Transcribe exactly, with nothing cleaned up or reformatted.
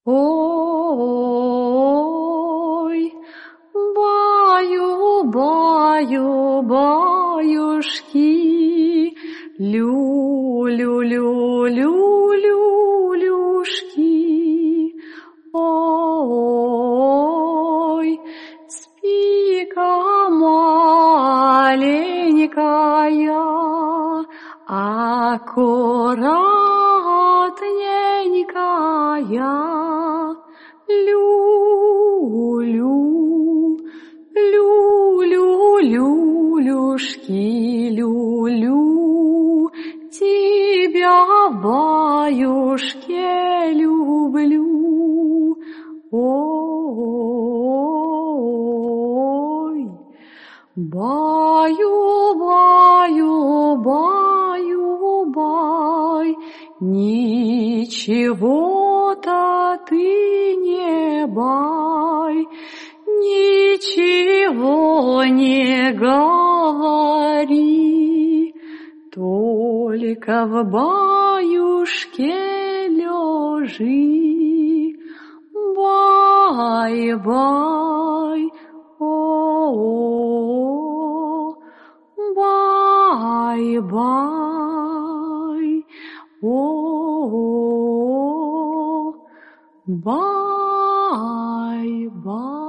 Ой, баю, баю, баюшки, лю-лю-лю-лю-люшки. Ой, спи-ка, маленькая, аккуратненькая, лю-лю, лю-лю-люшки, лю-лю, тебя, баюшке, люблю. Ой, баю, баю, баю, бай, ничего-то ты не бай, ничего не говори, только в баюшке лежи. Бай-бай, о-о, бай-бай, о-о, бай-бай.